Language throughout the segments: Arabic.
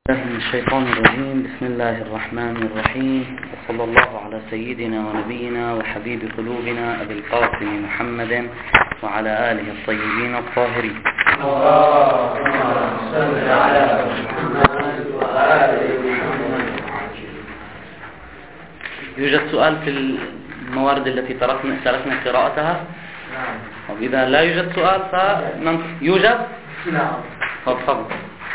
الله من الشيطان الرجيم. بسم الله الرحمن الرحيم، وصلى الله على سيدنا ونبينا وحبيب قلوبنا أبي القاسم محمد وعلى آله الطيبين الطاهرين. اللهم صل على محمد وآل محمد. يوجد سؤال في الموارد التي تركنا قراءتها؟ نعم. وإذا لا يوجد سؤال يوجد؟ نعم. تفضل.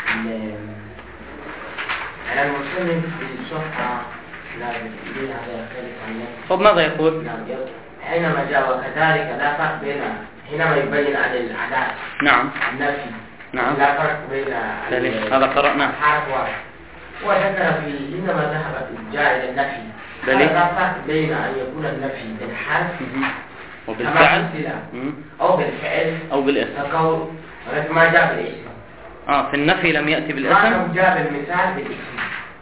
المسلم في الصفحة لا يريد هذا يختلف عن نفسه. طب ماذا يقول؟ حينما جاء وكذلك لا فرق بين حينما يبين عن العداء. نعم. النفي. نعم. لا فرق بين هذا قرأناه. حرف واحد. وذكر في حينما ذهب جاء إلى النفي. لا فرق بين أن يكون النفي بالحرف وبالفعل أو بالفعل أو بالاسم. كقول ولكن ما جاء بالاسم. في النفي لم يأتي بالاسم. ما جاء بالمثال بالاسم.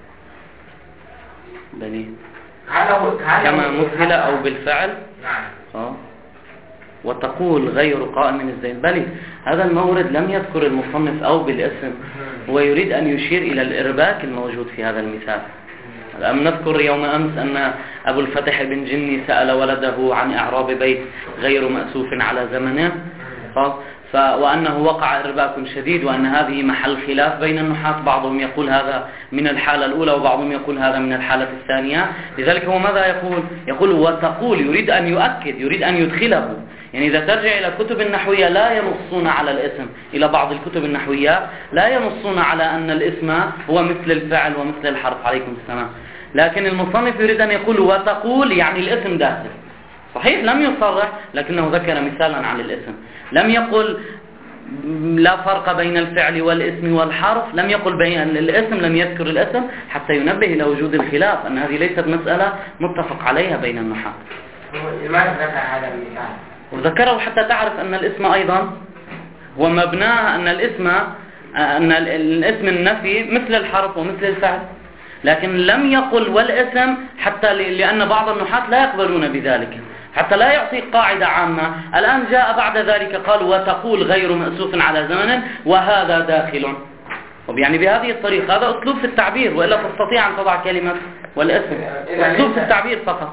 بني كما مثل أو بالفعل. نعم. وتقول غير قائم الزين. بلي هذا المورد لم يذكر المصنف أو بالاسم، هو يريد أن يشير إلى الإرباك الموجود في هذا المثال. أم نذكر يوم أمس أن أبو الفتح بن جني سأل ولده عن إعراب بيت غير مأسوف على زمنه، وأنه وقع إرباك شديد، وأن هذه محل خلاف بين النحاة، بعضهم يقول هذا من الحالة الأولى وبعضهم يقول هذا من الحالة الثانية. لذلك هو ماذا يقول وتقول، يريد أن يؤكد، يريد أن يدخله. يعني إذا ترجع إلى الكتب النحوية لا ينصون على الاسم، إلى بعض الكتب النحوية لا ينصون على أن الاسم هو مثل الفعل ومثل الحرف، عليكم السلام، لكن المصنف يريد أن يقول وتقول يعني الاسم داخل. صحيح لم يصرح، لكنه ذكر مثالا عن الاسم، لم يقل لا فرق بين الفعل والاسم والحرف، لم يقل بين الاسم، لم يذكر الاسم حتى ينبه إلى وجود الخلاف، أن هذه ليست مسألة متفق عليها بين النحاة. لماذا ذكر هذا المثال؟ وذكره حتى تعرف أن الاسم أيضا هو مبناه أن الاسم النفي مثل الحرف ومثل الفعل، لكن لم يقل والاسم حتى لأن بعض النحاة لا يقبلون بذلك، حتى لا يعطي قاعدة عامة. الآن جاء بعد ذلك قال وتقول غير مأسوف على زمن وهذا داخل، يعني بهذه الطريقة. هذا أسلوب في التعبير، وإلا تستطيع أن تضع كلمة والاسم، أسلوب في التعبير فقط.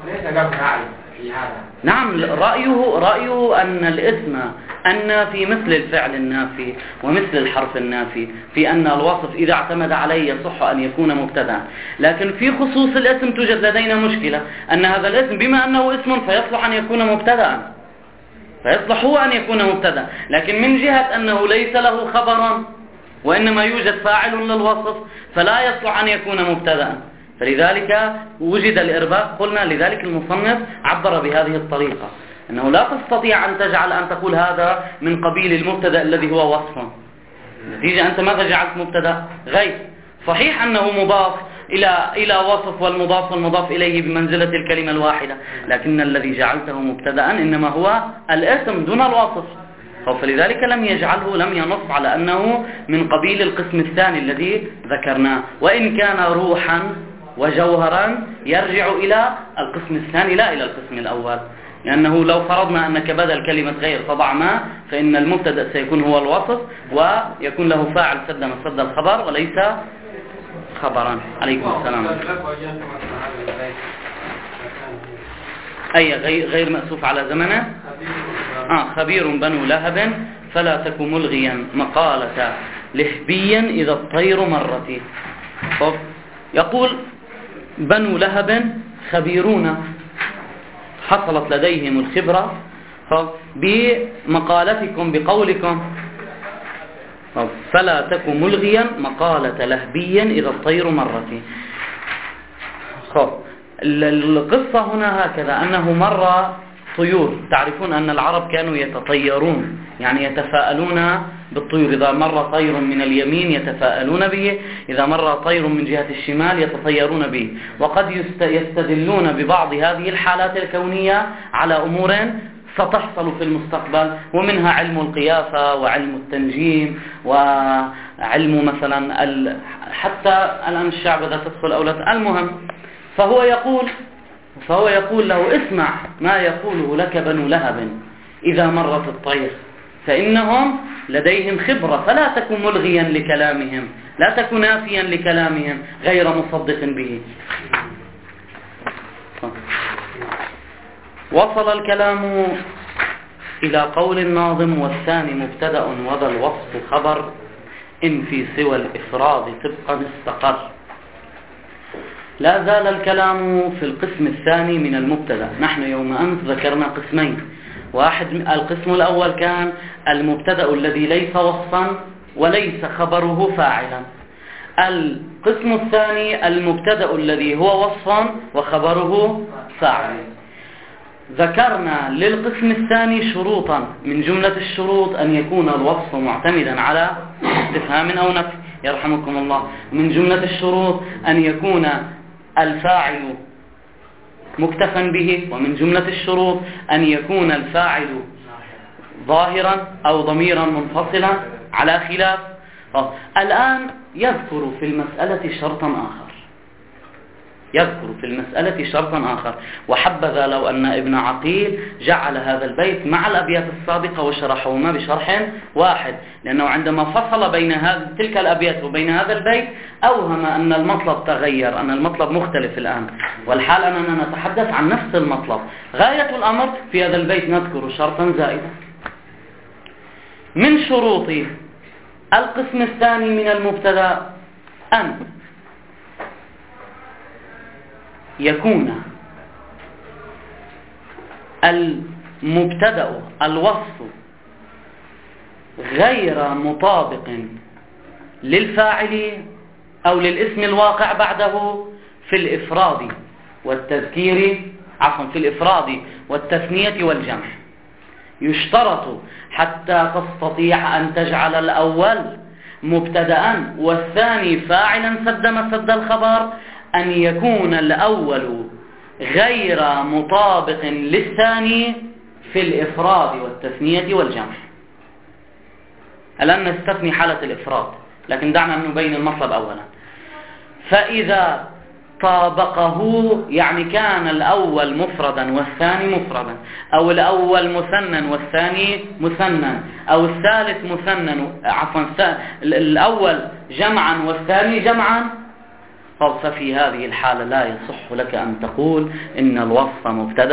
نعم، رأيه أن الاسم النافي مثل الفعل النافي ومثل الحرف النافي، في أن الوصف إذا اعتمد عليه يصح أن يكون مبتدا، لكن في خصوص الاسم توجد لدينا مشكلة، أن هذا الاسم بما أنه اسم فيصلح أن يكون مبتدا، فيصلح هو أن يكون مبتدا، لكن من جهة أنه ليس له خبرا وإنما يوجد فاعل للوصف فلا يصلح أن يكون مبتدا، فلذلك وجد الإرباك. قلنا لذلك المصنف عبر بهذه الطريقة، أنه لا تستطيع أن تجعل أن تقول هذا من قبيل المبتدا الذي هو وصف. نتيجة أنت ماذا جعلت مبتدا؟ غير صحيح أنه مضاف إلى وصف، والمضاف والمضاف إليه بمنزلة الكلمة الواحدة، لكن الذي جعلته مبتدا إنما هو الاسم دون الوصف، فلذلك لم يجعله، لم ينص على أنه من قبيل القسم الثاني الذي ذكرناه، وإن كان روحا وجوهرا يرجع إلى القسم الثاني لا إلى القسم الأول، لأنه لو فرضنا أنك بدل كلمة غير تضع ما، فإن المبتدأ سيكون هو الوصف ويكون له فاعل سد مسد الخبر وليس خبرا. عليكم السلام. أي غير مأسوف على زمنه. خبير بنو لهب فلا تك ملغيا مقالة لهبيا إذا الطير مرت. يقول بنو لهب خبيرون، حصلت لديهم الخبرة بمقالتكم بقولكم، فلا تك ملغيا مقالة لهبيا إذا الطير مرت. القصة هنا هكذا، أنه مر طيور. تعرفون أن العرب كانوا يتطيرون، يعني يتفاءلون بالطيور، إذا مر طير من اليمين يتفاءلون به، إذا مر طير من جهة الشمال يتطيرون به، وقد يستدلون ببعض هذه الحالات الكونية على أمور ستحصل في المستقبل، ومنها علم القيافة وعلم التنجيم وعلم مثلا حتى الآن الشعبذة تدخل أولاد. المهم، فهو يقول له اسمع ما يقوله لك بنو لهب إذا مرت الطير، فإنهم لديهم خبرة، فلا تكن ملغيا لكلامهم، لا تكن نافيا لكلامهم غير مصدق به. وصل الكلام إلى قول الناظم: والثاني مبتدأ وذا الوصف خبر، إن في سوى الإفراد طبقا استقر. لا زال الكلام في القسم الثاني من المبتدأ. نحن يوم أمس ذكرنا قسمين، القسم الأول كان المبتدأ الذي ليس وصفا وليس خبره فاعلا. القسم الثاني المبتدأ الذي هو وصفا وخبره فاعل. ذكرنا للقسم الثاني شروطا، من جملة الشروط أن يكون الوصف معتمدا على استفهام أو نفي، يرحمكم الله. من جملة الشروط أن يكون الفاعل مكتفا به، ومن جملة الشروط أن يكون الفاعل ظاهرا أو ضميرا منفصلا على خلاف. الآن يذكر في المسألة شرطا آخر، وحبذا لو أن ابن عقيل جعل هذا البيت مع الأبيات السابقة وشرحهما بشرح واحد، لأنه عندما فصل بين تلك الأبيات وبين هذا البيت أوهم أن المطلب تغير، أن المطلب مختلف الآن، والحال أننا نتحدث عن نفس المطلب. غاية الأمر في هذا البيت نذكر شرطا زائدا. من شروط القسم الثاني من المبتدأ أن يكون المبتدأ الوصف غير مطابق للفاعل أو للاسم الواقع بعده في الإفراد والتذكير، في الإفراد والتثنية والجمع. يشترط حتى تستطيع أن تجعل الأول مبتدأ والثاني فاعلا سد مسد الخبر أن يكون الأول غير مطابق للثاني في الإفراد والتثنية والجمع. الآن نستثني حالة الإفراد، لكن دعنا نبين المطلب أولا. فإذا طابقه، يعني كان الأول مفردا والثاني مفردا، أو الأول مثنى والثاني مثنى، أو الثالث مثنى الأول جمعا والثاني جمعا، ففي هذه الحالة لا يصح لك أن تقول إن الوصف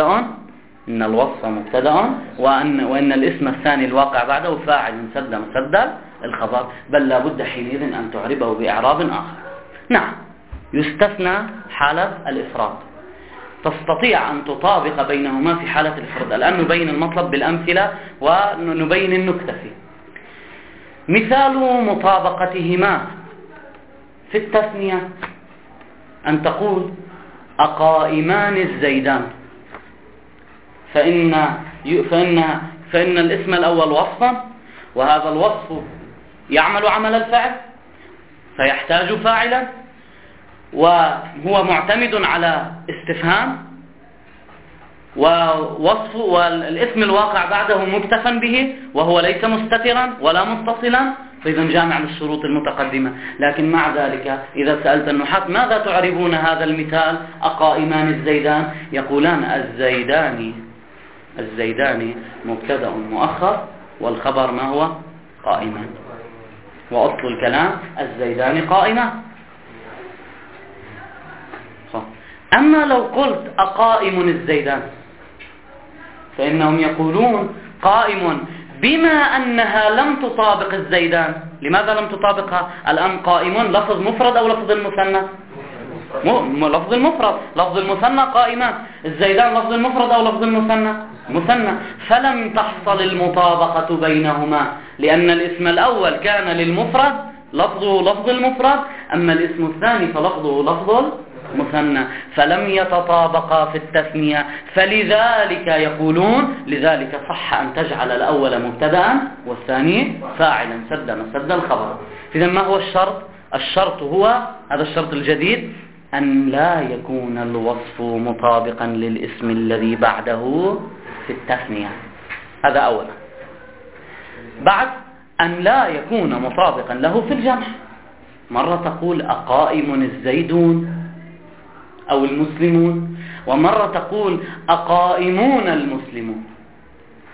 مبتدأ وأن الاسم الثاني الواقع بعده فاعل سد مسد الخبر، بل لا بد حينئذ أن تعربه بإعراب آخر. نعم، يستثنى حالة الإفراد، تستطيع أن تطابق بينهما في حالة الإفراد. الآن نبين المطلب بالأمثلة ونبين النكتة فيه. مثال مطابقتهما في التثنية أن تقول أقائمان الزيدان، فإن الاسم الأول وصفا، وهذا الوصف يعمل عمل الفعل فيحتاج فاعلا، وهو معتمد على استفهام، والاسم الواقع بعده مكتفا به وهو ليس مستترا ولا متصلا، فإذا جامع للشروط المتقدمة. لكن مع ذلك إذا سألت النحاة ماذا تعربون هذا المثال أقائمان الزيدان، يقولان الزيدان مبتدأ مؤخر والخبر ما هو؟ قائمان، وأصل الكلام الزيدان قائمان. أما لو قلت أقائم الزيدان فإنهم يقولون قائم بما أنها لم تطابق الزيدان. لماذا لم تطابقها؟ الآن قائم لفظ مفرد أو لفظ المثنى؟ لفظ المفرد. لفظ المثنى قائمان. الزيدان لفظ المفرد أو لفظ المثنى؟ مثنى. فلم تحصل المطابقة بينهما، لأن الاسم الأول كان للمفرد لفظه لفظ المفرد، أما الاسم الثاني فلفظه لفظ مثنى، فلم يتطابقا في التثنية. فلذلك يقولون لذلك صح أن تجعل الأول مبتدأ والثاني فاعلا سد مسد الخبر. إذا ما هو الشرط؟ الشرط هو هذا الشرط الجديد، أن لا يكون الوصف مطابقا للاسم الذي بعده في التثنية. هذا أولا. بعد أن لا يكون مطابقا له في الجمع. مرة تقول أقائم الزيدون أو المسلمون، ومرة تقول أقائمون المسلمون.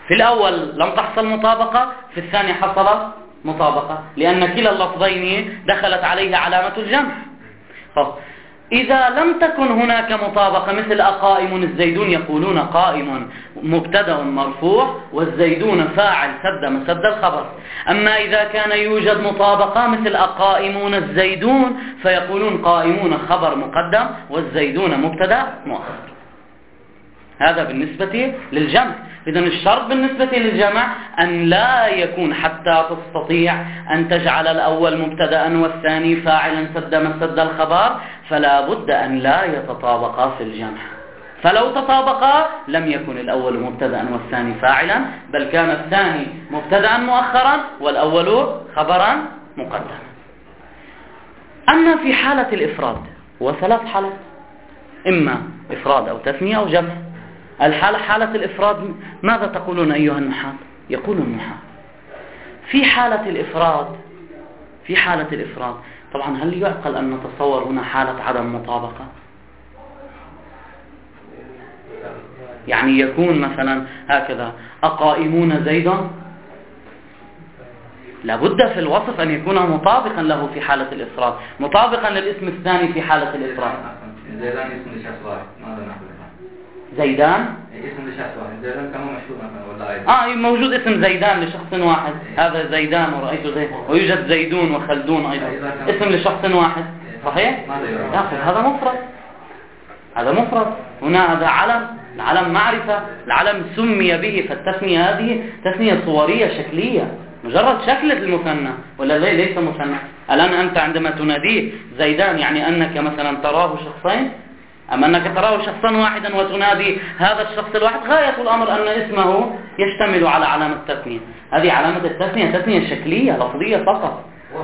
في الأول لم تحصل مطابقة، في الثاني حصلت مطابقة، لأن كلا اللفظين دخلت عليه علامة الجمع. إذا لم تكن هناك مطابقة مثل أقائم الزيدون، يقولون قائم مبتدأ مرفوع والزيدون فاعل سد مسد الخبر. أما إذا كان يوجد مطابقة مثل أقائمون الزيدون فيقولون قائمون خبر مقدم والزيدون مبتدأ مؤخر. هذا بالنسبة للجمع. إذن الشرط بالنسبة للجمع أن لا يكون حتى تستطيع أن تجعل الأول مبتدأ والثاني فاعلا سد مسد الخبر، فلا بد أن لا يتطابقا في الجمع. فلو تطابقا لم يكن الأول مبتدأ والثاني فاعلا، بل كان الثاني مبتدأ مؤخرا والأول خبرا مقدما. أما في حالة الإفراد وثلاث حالات، إما إفراد أو تثنية أو جمع. حالة الإفراد ماذا تقولون أيها النحاة؟ يقول النحاة في حالة الإفراد طبعا هل يعقل أن نتصور هنا حالة عدم مطابقة؟ يعني يكون مثلا هكذا أقائمون زيدا، لابد في الوصف أن يكون مطابقا له في حالة الإفراد، مطابقا للاسم الثاني في حالة الإفراد. زيدان اسم لشخص واحد، ماذا نقول؟ زيدان اسم لشخص واحد، زيدان كمان مشهور مثلا ولا موجود اسم زيدان لشخص واحد، هذا زيدان ورأيت زيد، ويوجد زيدون وخلدون أيضا، اسم لشخص واحد صحيح؟ هذا مفرد. هنا هذا العلم معرفة، العلم سمي به، فالتثنية هذه تثنية صورية شكلية، مجرد شكل المثنى ولا ليس مثنى. الآن أنت عندما تناديه زيدان يعني أنك مثلا تراه شخصين، أما أنك تراه شخصا واحدا وتنادي هذا الشخص الواحد، غاية الأمر أن اسمه يشتمل على علامة التثنية. هذه علامة التثنية تثنية شكلية لفظية فقط.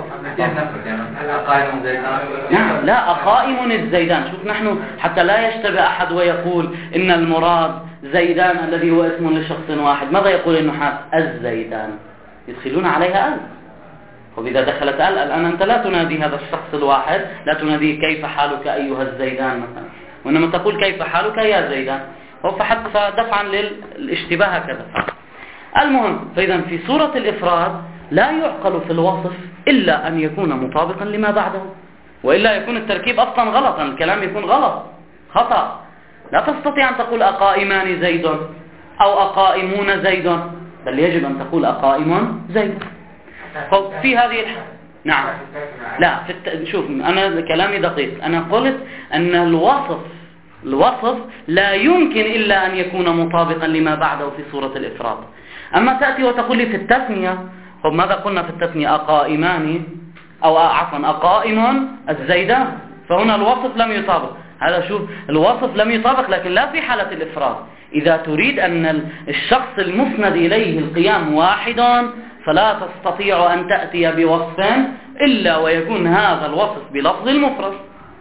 نعم، لا أقائم الزيدان. شوف نحن حتى لا يشتبه أحد ويقول إن المراد زيدان الذي هو اسم لشخص واحد، ماذا يقول النحاة؟ الزيدان، يدخلون عليها وإذا دخلت الآن أنت لا تنادي هذا الشخص الواحد، لا تنادي كيف حالك أيها الزيدان مثلا، وإنما تقول كيف حالك يا زيدان، فحتى دفعا للاشتباه هكذا. المهم، فإذا في صورة الإفراد لا يعقل في الوصف إلا أن يكون مطابقا لما بعده، وإلا يكون التركيب أصلا غلطا، الكلام يكون غلط خطأ. لا تستطيع أن تقول أقائمان زيد أو أقائمون زيد، بل يجب أن تقول أقائم زيد. في هذه نعم، لا شوف أنا كلامي دقيق، أنا قلت أن الوصف لا يمكن إلا أن يكون مطابقا لما بعده في صورة الإفراد. أما تأتي وتقول لي في التثنية، ماذا قلنا في التثنية؟ أقائمان أو عفوا أقائم الزيدان، فهنا الوصف لم يطابق. هذا شوف الوصف لم يطابق، لكن لا في حالة الإفراد. إذا تريد أن الشخص المسند إليه القيام واحد فلا تستطيع أن تأتي بوصف إلا ويكون هذا الوصف بلفظ المفرد.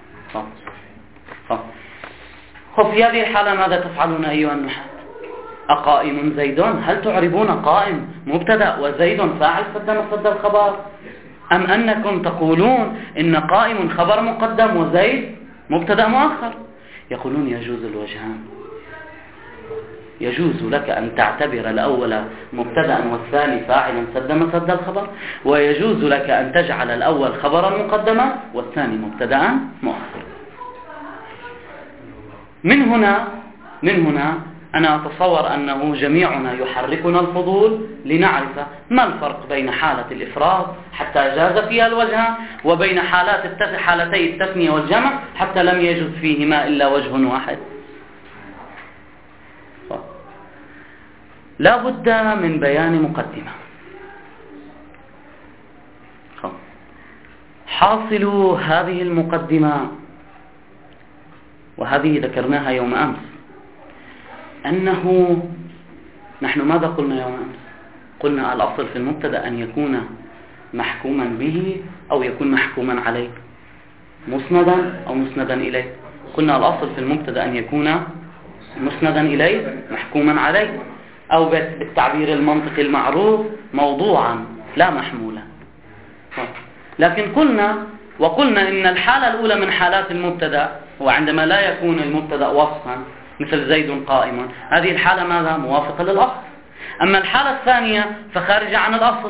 في هذه الحالة ماذا تفعلون أيها النحاة؟ أقائم زيدون، هل تعربون قائم مبتدأ وزيد فاعل سد مسد الخبر، أم أنكم تقولون إن قائم خبر مقدم وزيد مبتدأ مؤخر؟ يقولون يجوز الوجهان، يجوز لك أن تعتبر الأول مبتدأ والثاني فاعلا سد مسد الخبر، ويجوز لك أن تجعل الأول خبرا مقدما والثاني مبتدأ مؤخر. من هنا أنا أتصور أنه جميعنا يحركنا الفضول لنعرف ما الفرق بين حالة الإفراد حتى جاز فيها الوجهان، وبين حالتي التثنية والجمع حتى لم يجوز فيهما إلا وجه واحد. لا بد من بيان مقدمة. حاصل هذه المقدمة، وهذه ذكرناها يوم أمس، أنه نحن ماذا قلنا يوم أمس؟ قلنا الأصل في المبتدأ أن يكون محكوما به أو يكون محكوما عليه، مسندا أو مسندا إليه. قلنا الأصل في المبتدأ أن يكون مسندا إليه محكوما عليه، أو بالتعبير المنطقي المعروف موضوعا لا محمولا. لكن وقلنا إن الحالة الأولى من حالات المبتدأ هو عندما لا يكون المبتدأ وصفا مثل زيد قائما، هذه الحالة ماذا؟ موافقة للأصل. أما الحالة الثانية فخارجة عن الأصل.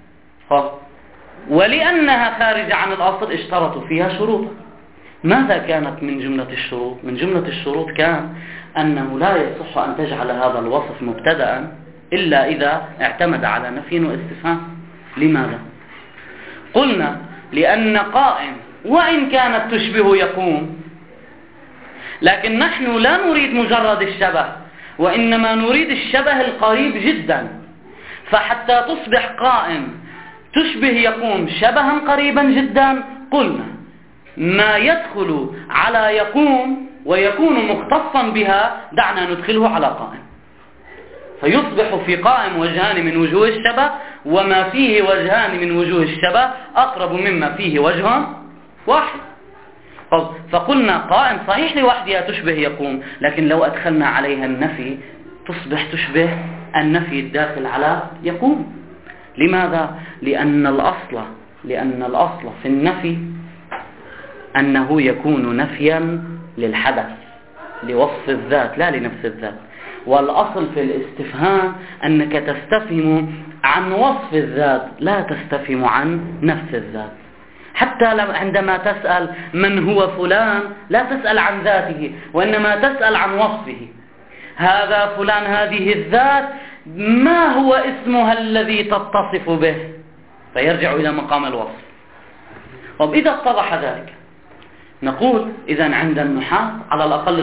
ولأنها خارجة عن الأصل اشترطوا فيها شروطا. ماذا كانت من جملة الشروط؟ من جملة الشروط كان أنه لا يصح أن تجعل هذا الوصف مبتدأ إلا إذا اعتمد على نفي واستفهام. لماذا؟ قلنا لأن قائم وإن كانت تشبه يقوم، لكن نحن لا نريد مجرد الشبه، وإنما نريد الشبه القريب جدا. فحتى تصبح قائم تشبه يقوم شبها قريبا جدا، قلنا ما يدخل على يقوم ويكون مختصا بها دعنا ندخله على قائم، فيصبح في قائم وجهان من وجوه الشبه، وما فيه وجهان من وجوه الشبه أقرب مما فيه وجه واحد. فقلنا قائم صحيح لوحدها تشبه يقوم، لكن لو أدخلنا عليها النفي تصبح تشبه النفي الداخل على يقوم. لماذا؟ لأن الأصل في النفي أنه يكون نفيا للحدث لوصف الذات لا لنفس الذات، والأصل في الاستفهام أنك تستفهم عن وصف الذات لا تستفهم عن نفس الذات. حتى عندما تسأل من هو فلان لا تسأل عن ذاته، وإنما تسأل عن وصفه. هذا فلان، هذه الذات ما هو اسمها الذي تتصف به، فيرجع إلى مقام الوصف. إذا اتضح ذلك نقول إذن عند النحاة على الأقل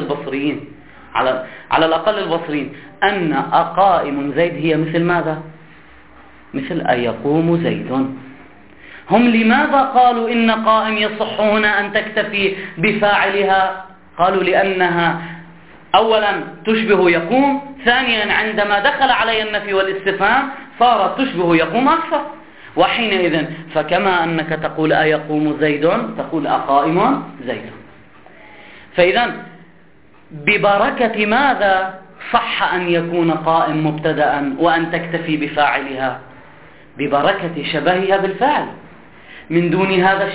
البصريين أن أقائم زيد هي مثل ماذا؟ مثل أيقوم زيد. هم لماذا قالوا إن قائم يصح هنا أن تكتفي بفاعلها؟ قالوا لأنها أولا تشبه يقوم، ثانيا عندما دخل عليها النفي والاستفهام صارت تشبه يقوم أكثر. وحينئذ فكما أنك تقول أيقوم زيد تقول أقائم زيد. فإذا ببركة ماذا صح أن يكون قائم مبتدأ وأن تكتفي بفاعلها؟ ببركة شبهها بالفعل. من دون هذا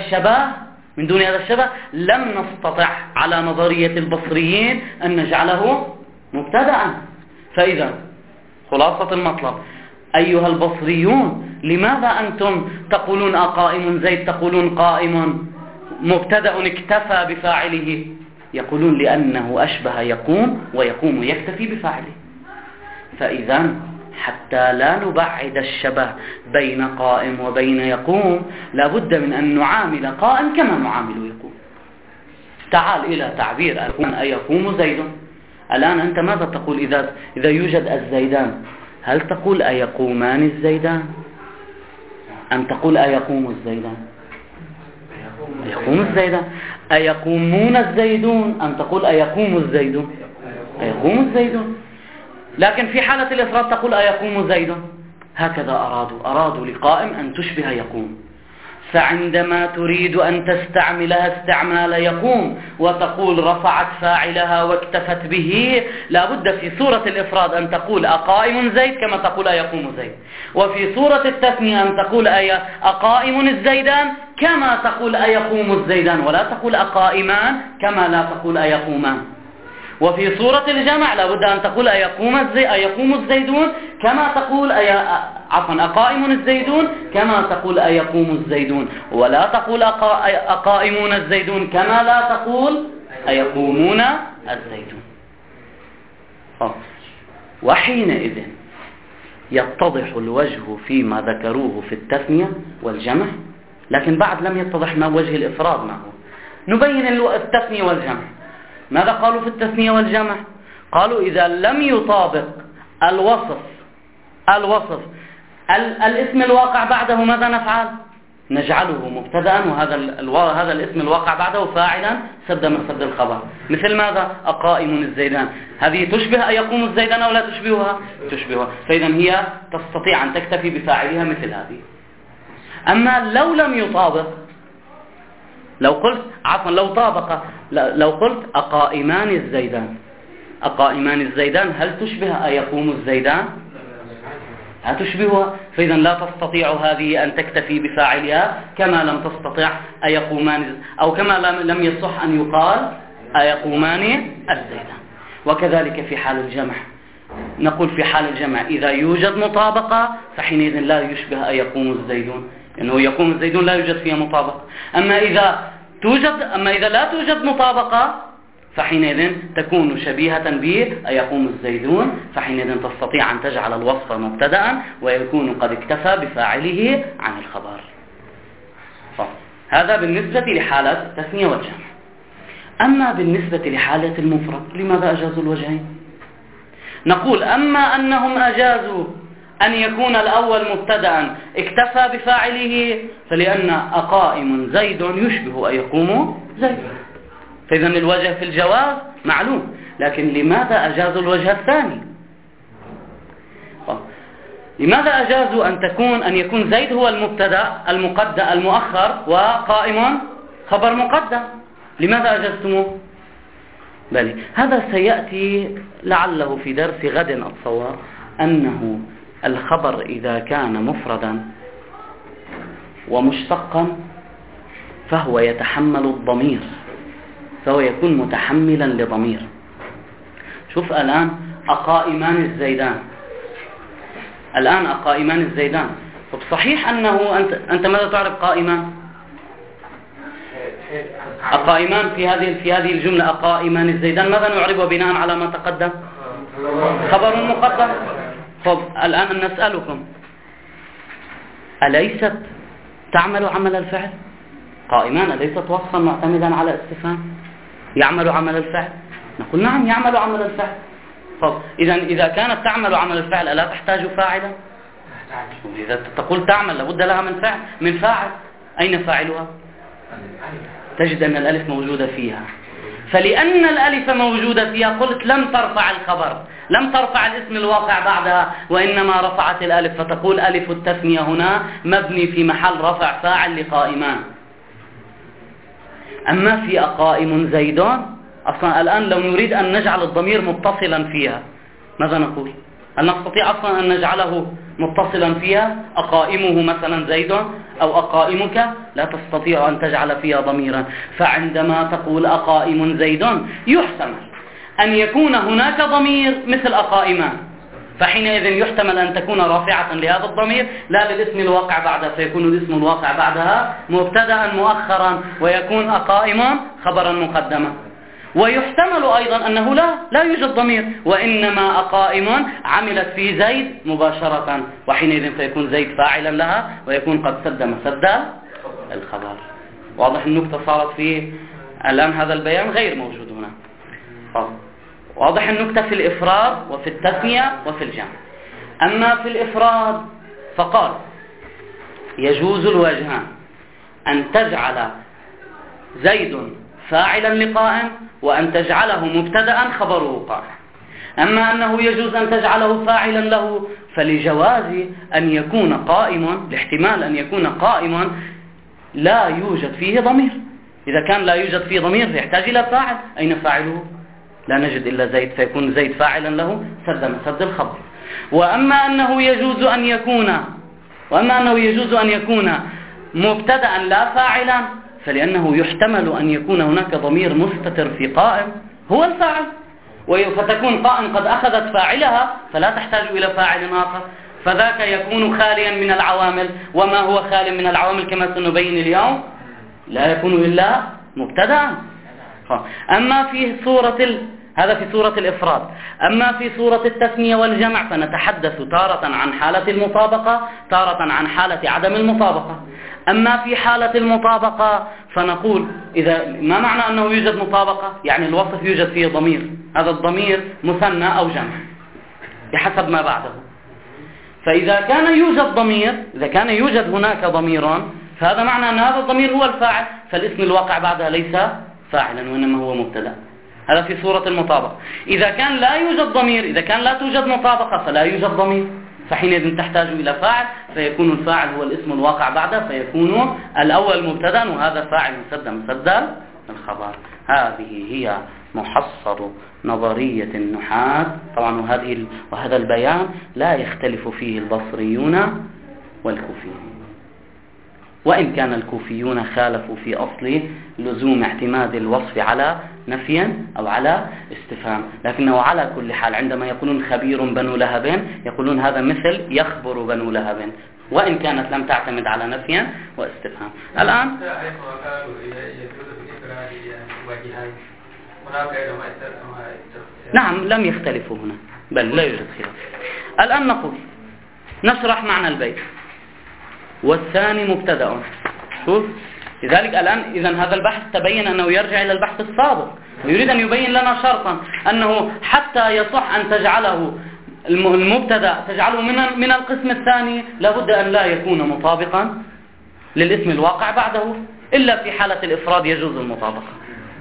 الشبه لم نستطع على نظرية البصريين أن نجعله مبتدأ. فإذا خلاصة المطلب أيها البصريون، لماذا أنتم تقولون أقائم زيد تقولون قائم مبتدأ اكتفى بفاعله؟ يقولون لأنه أشبه يقوم، ويقوم يكتفي بفاعله. فإذا حتى لا نبعد الشبه بين قائم وبين يقوم لابد من أن نعامل قائم كما نعامل يقوم. تعال إلى تعبير أيقوم زيد. الآن أنت ماذا تقول إذا يوجد الزيدان؟ هل تقول أيقومان الزيدان أم تقول أيقوم الزيدان؟ أيقوم الزيدان. أيقومون الزيدون أم تقول أيقوم الزيدون؟ أيقوم الزيدون. لكن في حالة الإفراد تقول أيقوم زيد. هكذا أرادوا لقائم أن تشبه يقوم. فعندما تريد أن تستعملها استعمال يقوم وتقول رفعت فاعلها واكتفت به، لابد في صورة الإفراد أن تقول أقائم زيد كما تقول أيقوم زيد، وفي صورة التثنية أن تقول أقائم الزيدان كما تقول أيقوم الزيدان، ولا تقول أقائمان كما لا تقول أيقومان. وفي صورة الجمع لابد أن تقول أيقوم الزيدون كما تقول أقائم الزيدون كما تقول أيقوم الزيدون، ولا تقول أقائمون الزيدون كما لا تقول أيقومون الزيدون. وحينئذ يتضح الوجه فيما ذكروه في التثنية والجمع، لكن بعد لم يتضح ما وجه الإفراد معه. نبين التثنية والجمع. ماذا قالوا في التثنية والجمع؟ قالوا إذا لم يطابق الوصف الاسم الواقع بعده ماذا نفعل؟ نجعله مبتدأ، وهذا الاسم الواقع بعده فاعلا سد من سد الخبر. مثل ماذا؟ أقائم الزيدان. هذه تشبه أيقوم الزيدان أو لا تشبهها؟ تشبهها. فإذا هي تستطيع أن تكتفي بفاعلها مثل هذه. أما لو لم يطابق، لو قلت أقائمان الزيدان هل تشبه أيقوم الزيدان؟ لا تشبهها. فإذا لا تستطيع هذه أن تكتفي بفاعلها كما لم تستطيع أيقومان، أو كما لم يصح أن يقال أيقومان الزيدان. وكذلك في حال الجمع نقول في حال الجمع إذا يوجد مطابقة فحينئذ لا يشبه أن يقوم الزيدون، لأنه يقوم الزيدون لا يوجد فيها مطابقة. أما إذا لا توجد مطابقة فحينئذ تكون شبيهة به أن يقوم الزيدون، فحينئذ تستطيع أن تجعل الوصف مبتدأ ويكون قد اكتفى بفاعله عن الخبر. هذا بالنسبة لحالة التثنية والجمع. أما بالنسبة لحالة المفرد لماذا أجازوا الوجهين؟ نقول أما أنهم أجازوا أن يكون الأول مبتدأ اكتفى بفاعله فلأن أقائم زيد يشبه أن يقوم زيد، فإذا الوجه في الجواز معلوم. لكن لماذا أجازوا الوجه الثاني؟ لماذا أجازوا أن يكون زيد هو المبتدأ المؤخر وقائم خبر مقدم؟ لماذا أجزتموه؟ بل هذا سيأتي لعله في درس غد أتصور، أنه الخبر إذا كان مفردا ومشتقا فهو يتحمل الضمير، فهو يكون متحملا لضمير. شوف الآن أقائمان الزيدان، طب صحيح أنه أنت ماذا تعرف قائمان؟ أقائمان في هذه الجملة أقائمان الزيدان ماذا نعربه بناء على ما تقدم؟ خبر مقدم. طب الآن نسألكم، أليست تعمل عمل الفعل؟ قائمان أليست وصفا معتمدا على استفهام يعمل عمل الفعل؟ نقول نعم يعمل عمل الفعل. طب إذا كانت تعمل عمل الفعل ألا تحتاج فاعلا؟ إذا تقول تعمل لابد لها من فاعل. أين فاعلها؟ تجد أن الألف موجودة فيها، فلأن الألف موجودة فيها قلت لم ترفع الخبر، لم ترفع الاسم الواقع بعدها، وإنما رفعت الألف، فتقول ألف التثنية هنا مبني في محل رفع فاعل لقائمان. أما في أقائم زيدان أصلا الآن لو نريد أن نجعل الضمير متصلا فيها ماذا نقول؟ هل نستطيع أصلا أن نجعله متصلا فيها؟ أقائمه مثلا زيد أو أقائمك، لا تستطيع أن تجعل فيها ضميرا. فعندما تقول أقائم زيد يحتمل أن يكون هناك ضمير مثل أقائمان، فحينئذ يحتمل أن تكون رافعة لهذا الضمير لا للاسم الواقع بعدها، فيكون الاسم الواقع بعدها مبتدأ مؤخرا ويكون أقائم خبرا مقدما. ويحتمل أيضا أنه لا يوجد ضمير، وإنما أقائم عملت في زيد مباشرة، وحينئذ فيكون زيد فاعلا لها ويكون قد سد مسد الخبر. واضح النكتة صارت فيه الآن هذا البيان غير موجود هنا. واضح النكتة في الإفراد وفي التثنية وفي الجمع. أما في الإفراد فقال يجوز الوجهان أن تجعل زيد فاعلا لقائم وأن تجعله مبتدأ خبره قائم. أما أنه يجوز أن تجعله فاعلا له فلجواز أن يكون قائما، لاحتمال أن يكون قائما لا يوجد فيه ضمير. إذا كان لا يوجد فيه ضمير فيحتاج إلى فاعل، أين فاعله؟ لا نجد إلا زيد، فيكون زيد فاعلا له سد مسد الخبر. وأما أنه يجوز أن يكون مبتدأ لا فاعلا فلأنه يحتمل أن يكون هناك ضمير مستتر في قائم هو الفاعل، فتكون قائم قد أخذت فاعلها فلا تحتاج إلى فاعل آخر، فذاك يكون خاليا من العوامل. وما هو خال من العوامل كما سنبين اليوم لا يكون إلا مبتدأ. أما في هذا في صورة الإفراد. أما في صورة التثنية والجمع فنتحدث تارة عن حالة المطابقة، تارة عن حالة عدم المطابقة. أما في حالة المطابقة فنقول ما معنى أنه يوجد مطابقة؟ يعني الوصف يوجد فيه ضمير، هذا الضمير مثنى أو جمع بحسب ما بعده. فإذا كان يوجد هناك ضمير فهذا معنى أن هذا الضمير هو الفاعل، فالاسم الواقع بعدها ليس فاعلا وإنما هو مبتدأ. هذا في صورة المطابقة. إذا كان لا يوجد ضمير، إذا كان لا توجد مطابقة فلا يوجد ضمير، فحينئذ تحتاج إلى فاعل، فيكون الفاعل هو الاسم الواقع بعده، فيكون الأول مبتدأ وهذا فاعل مسد الخبر. هذه هي محصل نظرية النحاة طبعا. وهذا البيان لا يختلف فيه البصريون والكوفيون، وإن كان الكوفيون خالفوا في أصل لزوم اعتماد الوصف على نفيا أو على استفهام، لكنه على كل حال عندما يقولون خبير بنو لهب يقولون هذا مثل يخبر بنو لهب، وإن كانت لم تعتمد على نفيا واستفهام. الآن نعم لم يختلفوا هنا، بل لا يوجد خلاف. الآن نقول نشرح معنى البيت. والثاني مبتدأ. شوف لذلك الآن إذن هذا البحث تبين أنه يرجع إلى البحث السابق، ويريد أن يبين لنا شرطا أنه حتى يصح أن تجعله المبتدأ تجعله من القسم الثاني لابد أن لا يكون مطابقا للاسم الواقع بعده، إلا في حالة الإفراد يجوز المطابقة.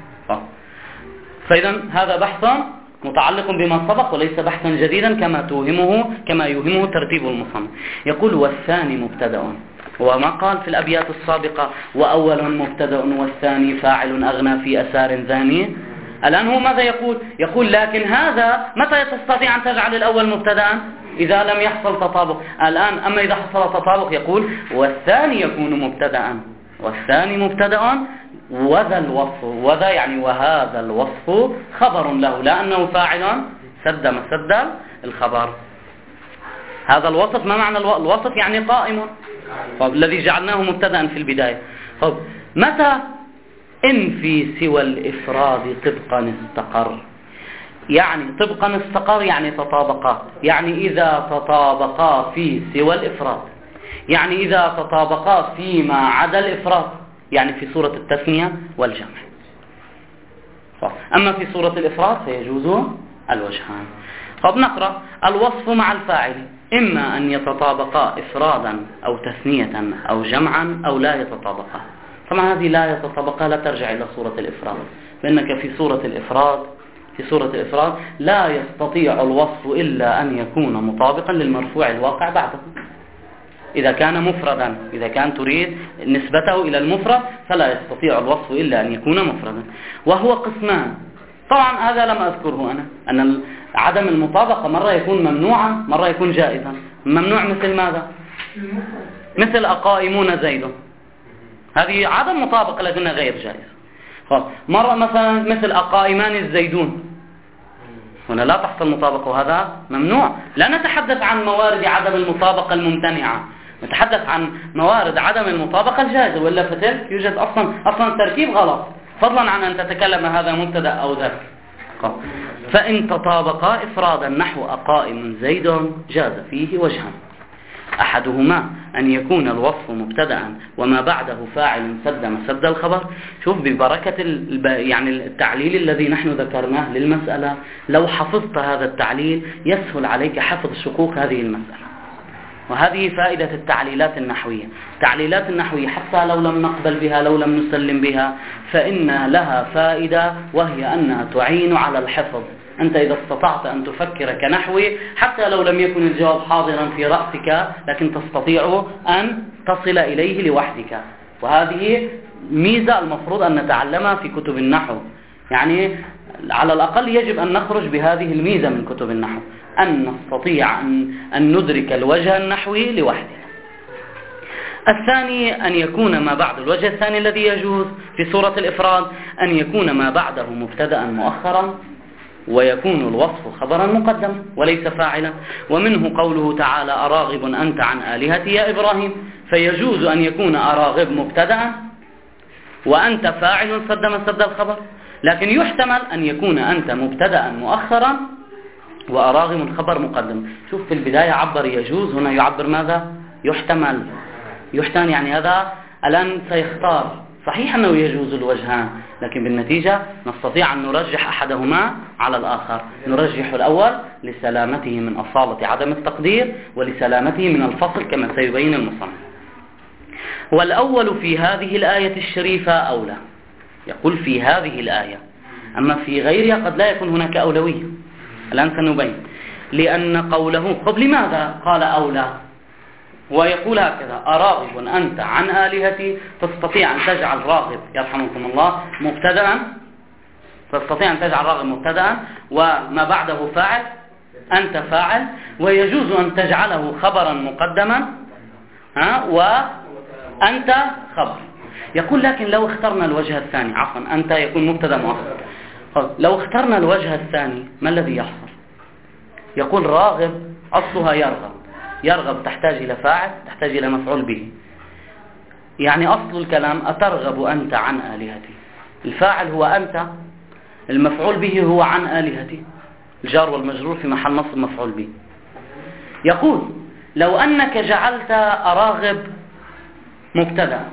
فإذا هذا بحث متعلق بما سبق وليس بحثا جديدا كما يوهمه ترتيب المصنف. يقول والثاني مبتدأ، وما قال في الأبيات السابقة وأول مبتدأ والثاني فاعل أغنى في أسار ثاني. الآن هو ماذا يقول؟ يقول لكن هذا متى تستطيع أن تجعل الأول مبتدأ؟ إذا لم يحصل تطابق. الآن أما إذا حصل تطابق يقول والثاني يكون مبتدأ، والثاني مبتدأ وذا الوصف، وذا يعني وهذا الوصف خبر له، لأنه فاعل سد مسد الخبر. هذا الوصف ما معنى الوصف؟ يعني قائم، الذي جعلناه مبتدأ في البداية. متى إن في سوى الإفراد طبقا استقر، يعني طبقا استقر يعني تطابقا، يعني إذا تطابقا في سوى الإفراد، يعني إذا تطابقا فيما عدا الإفراد، يعني في صورة التثنية والجمع. أما في صورة الإفراد فيجوز الوجهان. نقرأ الوصف مع الفاعل إما أن يتطابقا إفرادا أو تثنية أو جمعا أو لا يتطابقا. طبعا هذه لا يتطابقا لا ترجع إلى صورة الإفراد، لأنك في صورة الإفراد لا يستطيع الوصف إلا أن يكون مطابقا للمرفوع الواقع بعده. إذا كان مفردا، إذا كان تريد نسبته إلى المفرد فلا يستطيع الوصف إلا أن يكون مفردا. وهو قسمان، طبعا هذا لم أذكره أنا، أن عدم المطابقة مرة يكون ممنوعا مرة يكون جائزا. ممنوع مثل ماذا؟ مثل أقائمون زيد، هذه عدم مطابقة لكنها غير جائزة. مرة مثلا مثل أقائمان الزيدون، هنا لا تحصل مطابقة وهذا ممنوع. لا نتحدث عن موارد عدم المطابقة الممتنعة، نتحدث عن موارد عدم المطابقة الجائزة، ولا فتلك يوجد أصلا تركيب غلط، فضلا عن أن تتكلم هذا مبتدأ أو ذاك. فإن تطابقا إفرادا نحو أقائم زيد جاز فيه وجهان، أحدهما أن يكون الوصف مبتدأ وما بعده فاعل سد مسد الخبر. شوف ببركة يعني التعليل الذي نحن ذكرناه للمسألة، لو حفظت هذا التعليل يسهل عليك حفظ شقوق هذه المسألة. وهذه فائدة التعليلات النحوية. التعليلات النحوية حتى لو لم نقبل بها، لو لم نسلم بها، فإن لها فائدة، وهي أنها تعين على الحفظ. أنت إذا استطعت أن تفكر كنحوي حتى لو لم يكن الجواب حاضرا في رأسك، لكن تستطيع أن تصل إليه لوحدك. وهذه ميزة المفروض أن نتعلمها في كتب النحو، يعني على الأقل يجب أن نخرج بهذه الميزة من كتب النحو، أن نستطيع أن ندرك الوجه النحوي لوحده. الثاني أن يكون ما بعد الوجه الثاني الذي يجوز في صورة الإفراد أن يكون ما بعده مبتدأ مؤخرا ويكون الوصف خبرا مقدما وليس فاعلا. ومنه قوله تعالى أراغب أنت عن آلهتي يا إبراهيم، فيجوز أن يكون أراغب مبتدأ وأنت فاعل سد مسد الخبر، لكن يحتمل أن يكون أنت مبتدأ مؤخرا وأراغب الخبر مقدم. شوف في البداية عبر يجوز، هنا يعبر ماذا؟ يحتمل يعني هذا الآن سيختار. صحيح أنه يجوز الوجهان، لكن بالنتيجة نستطيع أن نرجح أحدهما على الآخر. نرجح الأول لسلامته من أصالة عدم التقدير ولسلامته من الفصل كما سيبين المصنف. والأول في هذه الآية الشريفة أولى، يقول في هذه الآية، أما في غيرها قد لا يكون هناك أولوية. الآن سنبين لأن قوله لماذا قال أولى، ويقول هكذا أراغب أنت عن آلهتي، تستطيع أن تجعل راغب يرحمكم الله مبتدأ، تستطيع أن تجعل راغب مبتدأ وما بعده فاعل، أنت فاعل، ويجوز أن تجعله خبرا مقدما وأنت خبر. يقول لكن لو اخترنا الوجه الثاني، عفوا أنت يكون مبتدأ مؤخر، لو اخترنا الوجه الثاني ما الذي يحصل؟ يقول راغب أصلها يرغب، يرغب تحتاج إلى فاعل، تحتاج إلى مفعول به. يعني أصل الكلام أترغب أنت عن آلهتي، الفاعل هو أنت، المفعول به هو عن آلهتي، الجار والمجرور في محل نصب مفعول به. يقول لو أنك جعلت أراغب مبتدأ،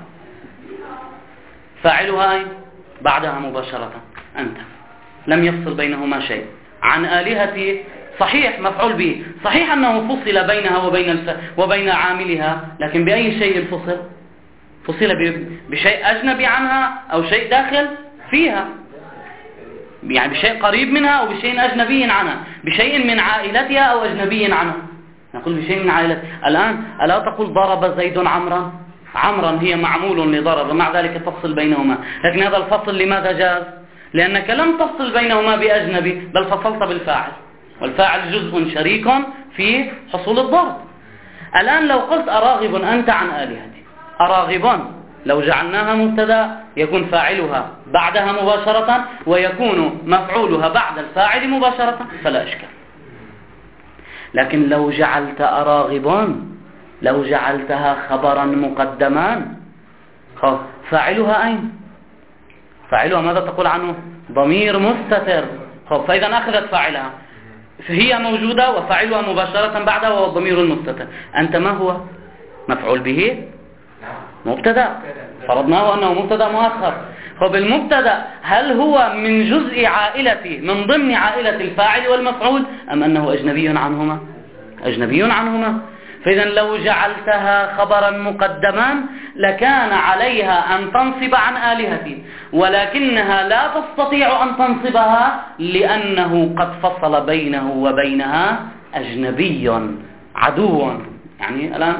فاعلها أين؟ بعدها مباشرة أنت، لم يفصل بينهما شيء. عن آلهتي صحيح مفعول به، صحيح أنه فصل بينها وبين عاملها، لكن بأي شيء فصل؟ فصل بشيء أجنبي عنها أو شيء داخل فيها، يعني بشيء قريب منها أو بشيء أجنبي عنها، بشيء من عائلتها أو أجنبي عنها. نقول بشيء من عائلتها. الآن ألا تقول ضرب زيد عمرا؟ عمرا هي معمول لضرب، مع ذلك تفصل بينهما، لكن هذا الفصل لماذا جاز؟ لأنك لم تفصل بينهما بأجنبي، بل فصلت بالفاعل، والفاعل جزء شريك في حصول الضرب. الآن لو قلت أراغب أنت عن آلهتي، أراغب لو جعلناها مبتدا يكون فاعلها بعدها مباشرة ويكون مفعولها بعد الفاعل مباشرة، فلا إشكال. لكن لو جعلت أراغب، لو جعلتها خبرا مقدما، فاعلها أين؟ فاعلها ماذا تقول عنه؟ ضمير مستتر. فإذا أخذت فاعلها، فهي موجودة وفاعلها مباشرة بعدها وهو الضمير المستتر. أنت ما هو؟ مفعول به مبتدا، فرضناه أنه مبتدا مؤخر. فبالمبتدا هل هو من جزء عائلة، من ضمن عائلة الفاعل والمفعول، أم أنه أجنبي عنهما؟ أجنبي عنهما. فإذا لو جعلتها خبرا مقدما لكان عليها أن تنصب عن آلهتي، ولكنها لا تستطيع أن تنصبها لأنه قد فصل بينه وبينها أجنبي عدو. يعني الآن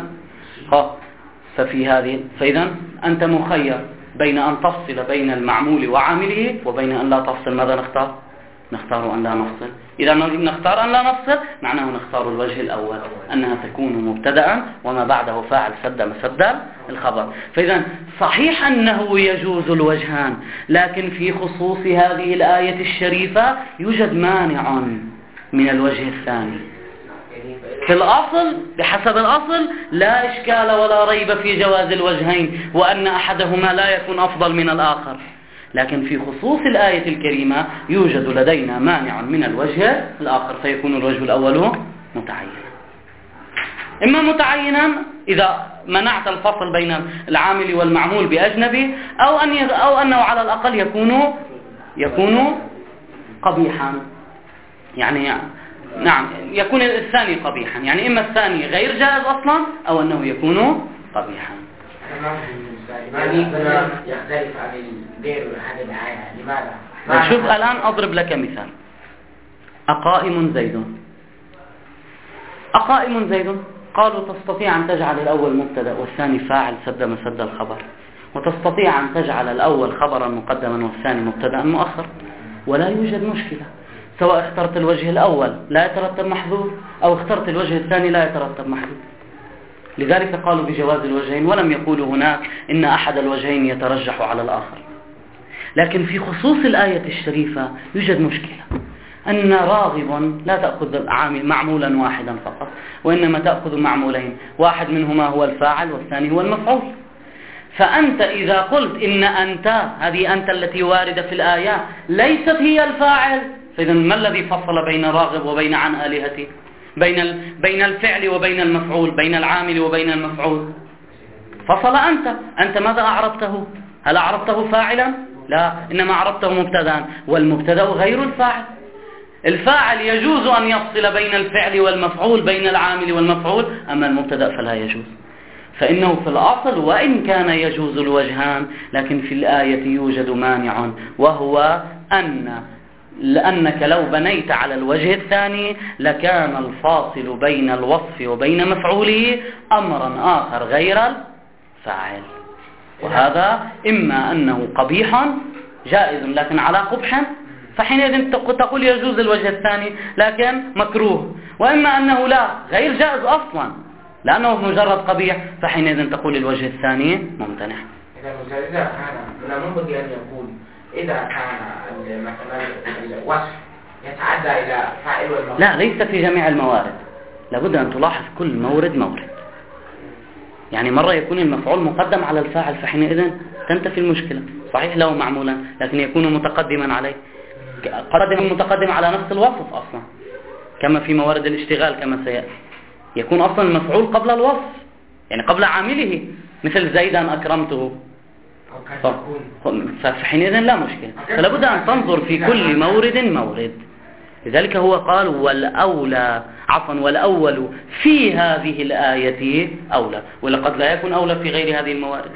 فإذا أنت مخير بين أن تفصل بين المعمول وعامله وبين أن لا تفصل. ماذا نختار؟ نختار أن لا نفصل. إذا نختار أن لا نفصل معناه نختار الوجه الأول، أنها تكون مبتدأ وما بعده فاعل سد مسد الخبر. فإذا صحيح أنه يجوز الوجهان، لكن في خصوص هذه الآية الشريفة يوجد مانع من الوجه الثاني. في الأصل بحسب الأصل لا إشكال ولا ريب في جواز الوجهين، وأن أحدهما لا يكون أفضل من الآخر. لكن في خصوص الآية الكريمة يوجد لدينا مانع من الوجه الآخر، فيكون الوجه الأول متعينا. إما متعينا إذا منعت الفصل بين العامل والمعمول بأجنبي، أو أنه على الأقل يكون قبيحا. يعني نعم يكون الثاني قبيحا، يعني إما الثاني غير جائز أصلا أو أنه يكون قبيحا. يختلف عن غير هذه الآية، لماذا؟ شوف الآن أضرب لك مثال. أقائم زيد، أقائم زيد، قالوا تستطيع أن تجعل الأول مبتدأ والثاني فاعل سد مسد الخبر، وتستطيع أن تجعل الأول خبرا مقدما والثاني مبتدأ مؤخر، ولا يوجد مشكلة. سواء اخترت الوجه الأول لا يترتب محذور، أو اخترت الوجه الثاني لا يترتب محذور. لذلك قالوا بجواز الوجهين، ولم يقولوا هناك إن أحد الوجهين يترجح على الآخر. لكن في خصوص الآية الشريفة يوجد مشكلة، أن راغب لا تأخذ معمولا واحدا فقط، وإنما تأخذ معمولين، واحد منهما هو الفاعل والثاني هو المفعول. فأنت إذا قلت إن أنت، هذه أنت التي واردة في الآية ليست هي الفاعل، فإذا ما الذي فصل بين راغب وبين عن آلهتي؟ بين الفعل وبين المفعول، بين العامل وبين المفعول فصل أنت ماذا أعربته؟ هل أعربته فاعلا؟ لا، إنما أعربته مبتدا، والمبتدا غير الفاعل. الفاعل يجوز أن يفصل بين الفعل والمفعول، بين العامل والمفعول، أما المبتدا فلا يجوز. فإنه في الأصل وإن كان يجوز الوجهان، لكن في الآية يوجد مانع، وهو لأنك لو بنيت على الوجه الثاني لكان الفاصل بين الوصف وبين مفعوله أمرا آخر غير الفاعل، وهذا إما أنه قبيح جائز لكن على قبح، فحينئذ تقول يجوز الوجه الثاني لكن مكروه، وإما أنه لا غير جائز أصلا لأنه مجرد قبيح، فحينئذ تقول الوجه الثاني ممتنع. إذا كان من المنبغي أن يقول إذا كان مثلا الوصف يتعدى إلى فاعل والمفعول. لا، ليس في جميع الموارد، لابد أن تلاحظ كل مورد. يعني مرة يكون المفعول مقدم على الفاعل، فحينئذ تنتفي المشكلة. صحيح له معمولا لكن يكون متقدما عليه، متقدم على نفس الوصف أصلا، كما في موارد الاشتغال كما سيأتي، يكون أصلا المفعول قبل الوصف، يعني قبل عامله، مثل زيدا أكرمته، فحينئذ لا مشكلة. فلابد أن تنظر في كل مورد. لذلك هو قال والأول في هذه الآية أولى، ولقد لا يكون أولى في غير هذه الموارد.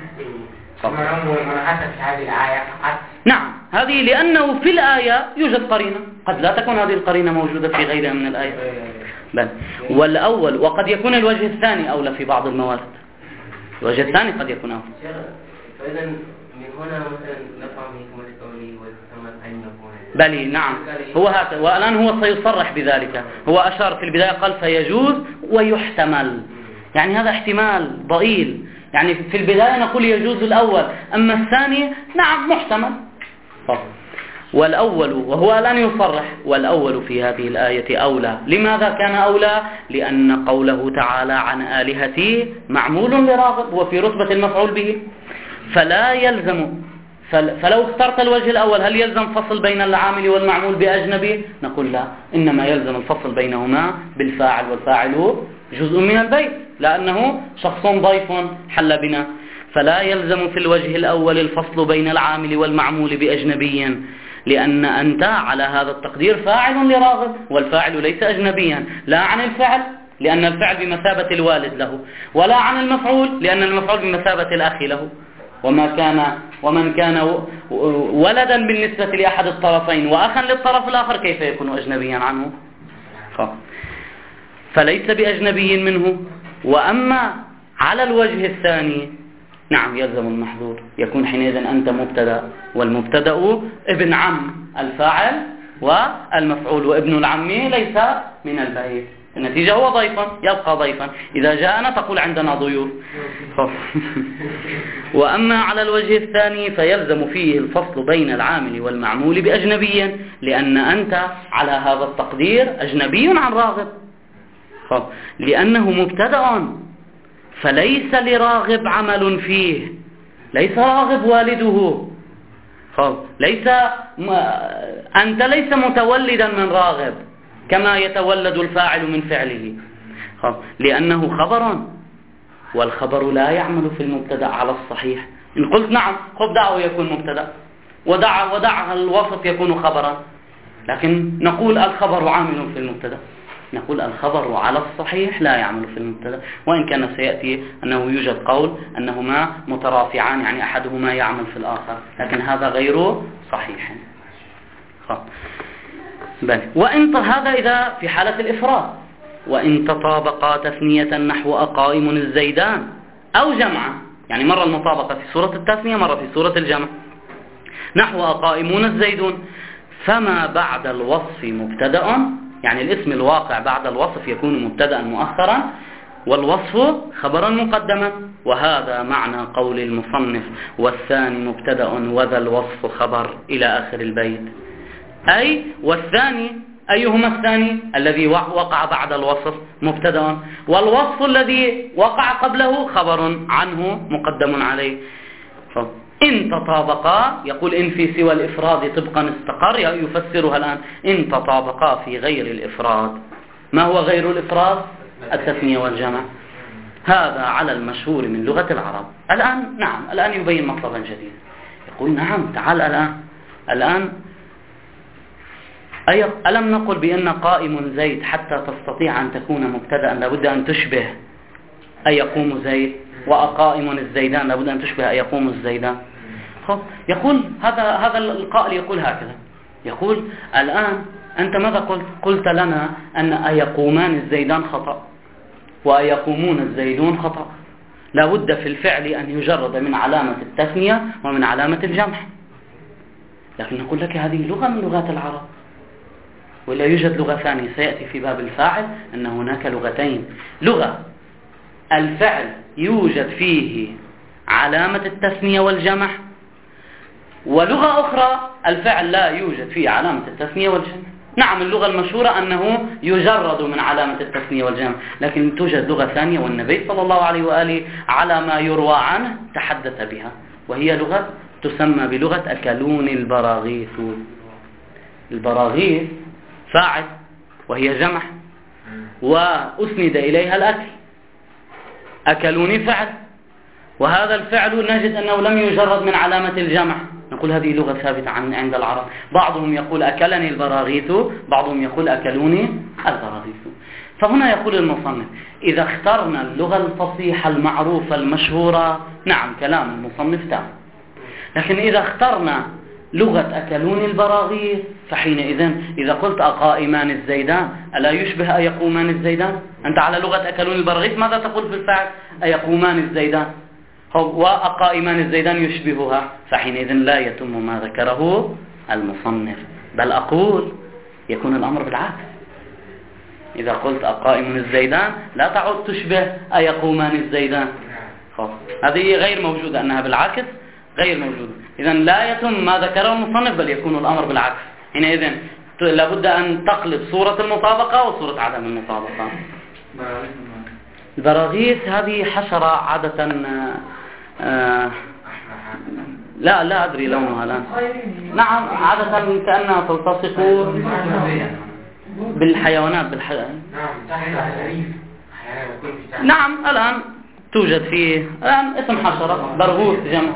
نعم، هذه لأنه في الآية يوجد قرينة، قد لا تكون هذه القرينة موجودة في غيرها من الآية. بل والأول، وقد يكون الوجه الثاني أولى في بعض الموارد، الوجه الثاني قد يكون أولى. فإذا من هنا مثلا نفهم حكمة قوله ويحتمل أن يكون. بلي نعم، هو هذا، والآن هو سيصرح بذلك. هو أشار في البداية قال فيجوز ويحتمل، يعني هذا احتمال ضئيل. يعني في البداية نقول يجوز الأول، أما الثاني نعم محتمل. والأول، وهو الآن يصرح والأول في هذه الآية أولى. لماذا كان أولى؟ لأن قوله تعالى عن آلهتي معمول لراغب وفي رتبة المفعول به، فلا يلزم. فلو اخترت الوجه الأول هل يلزم فصل بين العامل والمعمول بأجنبي؟ نقول لا، إنما يلزم الفصل بينهما بالفاعل، والفاعل جزء من البيت لأنه شخص ضيف حل بنا. فلا يلزم في الوجه الأول الفصل بين العامل والمعمول بأجنبي، لأن أنت على هذا التقدير فاعل لراغب، والفاعل ليس أجنبيا، لا عن الفعل لأن الفعل بمثابة الوالد له، ولا عن المفعول لأن المفعول بمثابة الأخ له. ومن كان ولدا بالنسبة لأحد الطرفين وأخا للطرف الآخر كيف يكون أجنبيا عنه؟ فليس بأجنبي منه. وأما على الوجه الثاني نعم يلزم المحظور، يكون حينئذ أنت مبتدأ، والمبتدأ ابن عم الفاعل والمفعول، وابن العم ليس من البيت، النتيجة هو ضيفا، يبقى ضيفا. إذا جاءنا تقول عندنا ضيوف. وأما على الوجه الثاني فيلزم فيه الفصل بين العامل والمعمول بأجنبي، لأن أنت على هذا التقدير أجنبي عن راغب، لأنه مبتدأ، فليس لراغب عمل فيه، ليس راغب والده، أنت ليس متولدا من راغب كما يتولد الفاعل من فعله، لأنه خبر، والخبر لا يعمل في المبتدأ على الصحيح. إن قلت نعم خذ دعه يكون مبتدأ، ودع الوصف يكون خبرا، لكن نقول الخبر عامل في المبتدأ، نقول الخبر على الصحيح لا يعمل في المبتدأ، وإن كان سيأتي أنه يوجد قول أنهما مترافعان، يعني أحدهما يعمل في الآخر، لكن هذا غير صحيح. وإن هذا إذا في حالة الإفراد. وإن تطابقا تثنية نحو أقائم الزيدان أو جمعا، يعني مرة المطابقة في سورة التثنية، مرة في سورة الجمع، نحو أقائمون الزيدون، فما بعد الوصف مبتدأ، يعني الاسم الواقع بعد الوصف يكون مبتدأ مؤخرا، والوصف خبرا مقدما. وهذا معنى قول المصنف والثاني مبتدأ وذا الوصف خبر إلى آخر البيت. أي والثاني، أيهما الثاني؟ الذي وقع بعد الوصف مبتدأ، والوصف الذي وقع قبله خبر عنه مقدم عليه. إن تطابقا، يقول إن في سوى الإفراد طبقا استقر، يفسرها الآن إن تطابقا في غير الإفراد. ما هو غير الإفراد؟ التثنية والجمع. هذا على المشهور من لغة العرب. الآن نعم، الآن يبين مطلبا جديدا، يقول نعم تعال الآن ألم نقل بأن قائم زيد حتى تستطيع أن تكون مبتدأ لابد أن تشبه أيقوم زيد، وأقائم الزيدان لابد أن تشبه أيقوم الزيدان. يقول هذا القائل يقول هكذا، يقول الآن أنت ماذا قلت لنا أن أيقومان الزيدان خطأ وأيقومون الزيدون خطأ، لابد في الفعل أن يجرد من علامة التثنية ومن علامة الجمع. لكن نقول لك هذه لغة من لغات العرب، ولا يوجد لغة ثانية سيأتي في باب الفاعل أن هناك لغتين، لغة الفعل يوجد فيه علامة التثنية والجمع ولغة أخرى الفعل لا يوجد فيه علامة التثنية والجمع. نعم اللغة المشهورة أنه يجرد من علامة التثنية والجمع، لكن توجد لغة ثانية والنبي صلى الله عليه وآله على ما يروى عنه تحدث بها، وهي لغة تسمى بلغة أكلون البراغيث. البراغيث فاعل وهي جمع وأسند إليها الأكل، أكلوني فعل، وهذا الفعل نجد أنه لم يجرد من علامة الجمع. نقول هذه لغة ثابتة عند العرب. بعضهم يقول أكلني البراغيث، بعضهم يقول أكلوني البراغيث. فهنا يقول المصنف إذا اخترنا اللغة الفصيحة المعروفة المشهورة نعم كلام المصنف تام، لكن إذا اخترنا لغة أكلوني البراغيث فحينئذ إذا قلت أقائمان الزيدان ألا يشبه أيقومان الزيدان؟ أنت على لغة أكلوني البراغيث ماذا تقول في الفعل؟ أيقومان الزيدان، وأقائمان الزيدان يشبهها، فحينئذ لا يتم ما ذكره المصنف، بل أقول يكون الأمر بالعكس. إذا قلت أقائم الزيدان لا تعد تشبه أيقومان الزيدان، هذه غير موجودة، أنها بالعكس غير موجودة. إذن لا يتم ما ذكره المصنف بل يكون الأمر بالعكس. حينئذ لابد أن تقلب صورة المطابقة وصورة عدم المطابقة. البراغيث هذه حشرة عادة لا أدري لونها الآن. نعم عادة كأنها تلتصق بالحيوانات نعم الآن توجد فيه الآن اسم حشرة برغوث جمع.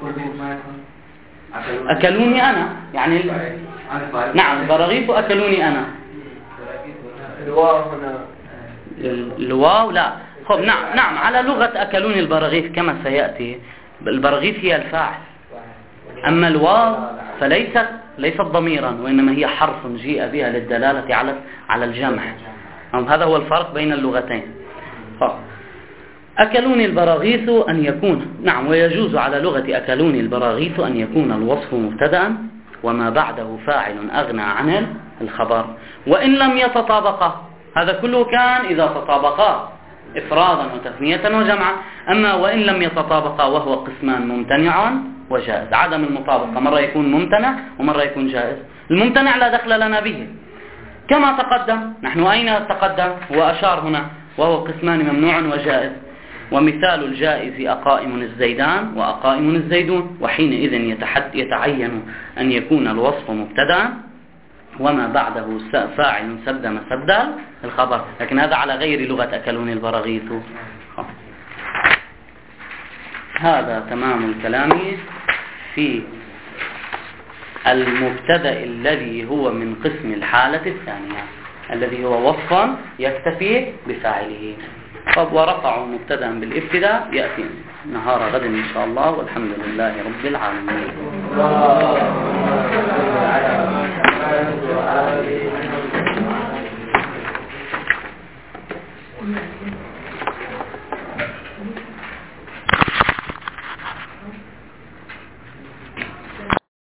أكلوني أنا يعني نعم براغيث أكلوني أنا. الواو لا خب نعم على لغة أكلوني البراغيث كما سيأتي البراغيث هي الفاعل، أما الواو ليست ضميرا وإنما هي حرف جيء بها للدلالة على الجمع. هذا هو الفرق بين اللغتين. أكلوني البراغيث أن يكون نعم ويجوز على لغة أكلوني البراغيث أن يكون الوصف مبتدأ وما بعده فاعل أغنى عن الخبر وإن لم يتطابقا. هذا كله كان إذا تطابقا إفرادا وتثنية وجمعا. أما وإن لم يتطابقا وهو قسمان ممتنع وجائز. عدم المطابقة مرة يكون ممتنع ومرة يكون جائز. الممتنع لا دخل لنا به كما تقدم. نحن أين تقدم وأشار هنا وهو قسمان ممنوع وجائز. ومثال الجائز أقائم الزيدان وأقائم الزيدون. وحينئذ يتعين أن يكون الوصف مبتدأ وما بعده فاعل سد مسد الخبر، لكن هذا على غير لغة أكلوني البراغيث. هذا تمام الكلام في المبتدأ الذي هو من قسم الحالة الثانية الذي هو وصفا يكتفي بفاعله. ورفعوا مبتدأ بالابتداء يأتي نهار غد إن شاء الله، والحمد لله رب العالمين.